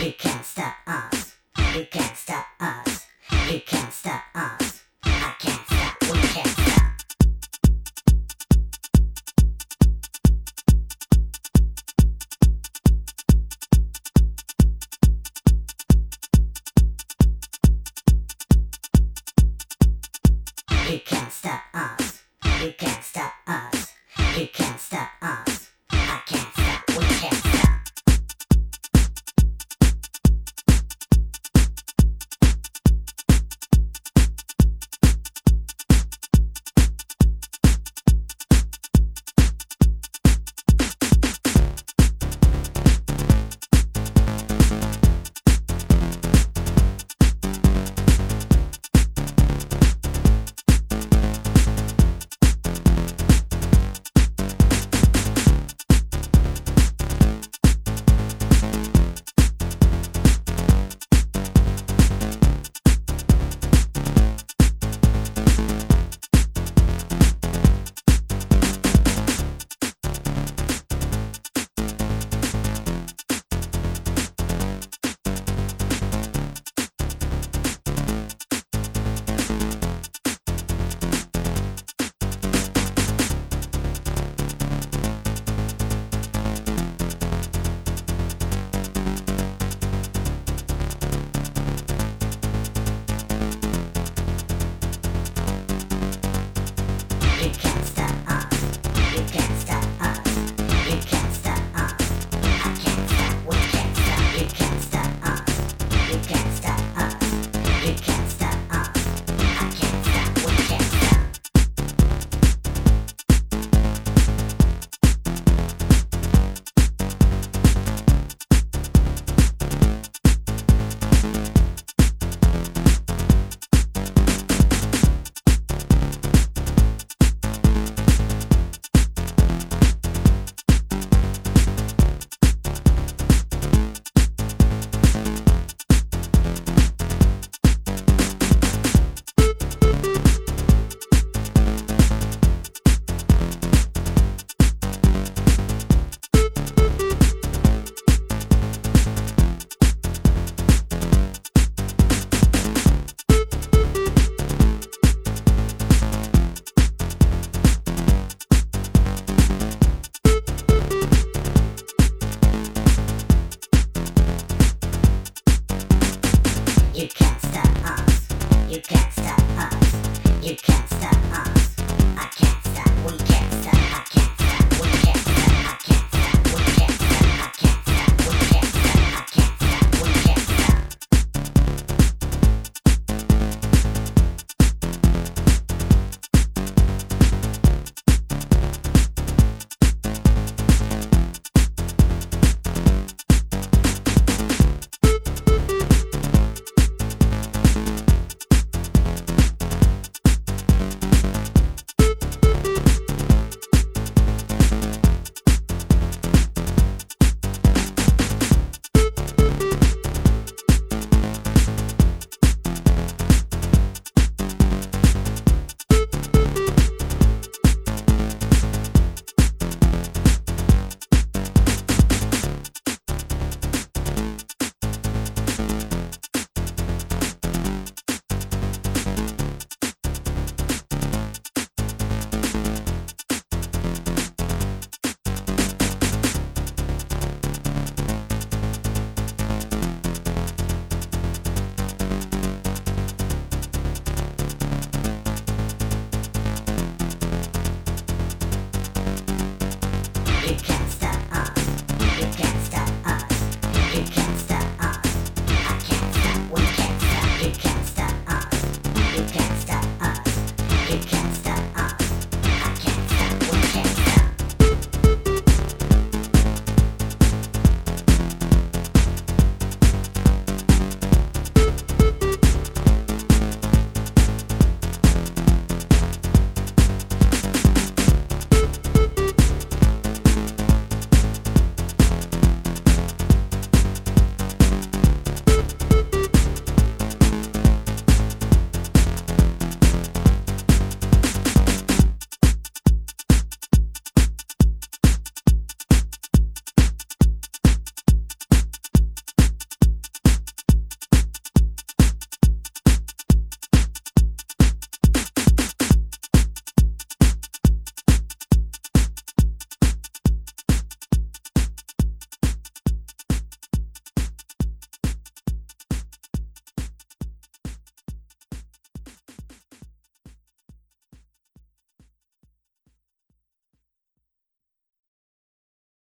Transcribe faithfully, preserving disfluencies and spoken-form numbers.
You can't stop us. You can't stop us. You can't stop us. I can't stop. We can't stop. You can't stop us. You can't stop us. You can't stop us. I can't stop. We can't stop. You can't stop us. You can't stop us. You can't stop us. I can't stop. We can't stop. You can't stop us. You can't stop us. You can't stop us. I can't stop. We can't stop. You can't stop us. You can't stop us. You can't stop us. I can't stop. We can't stop. I can't.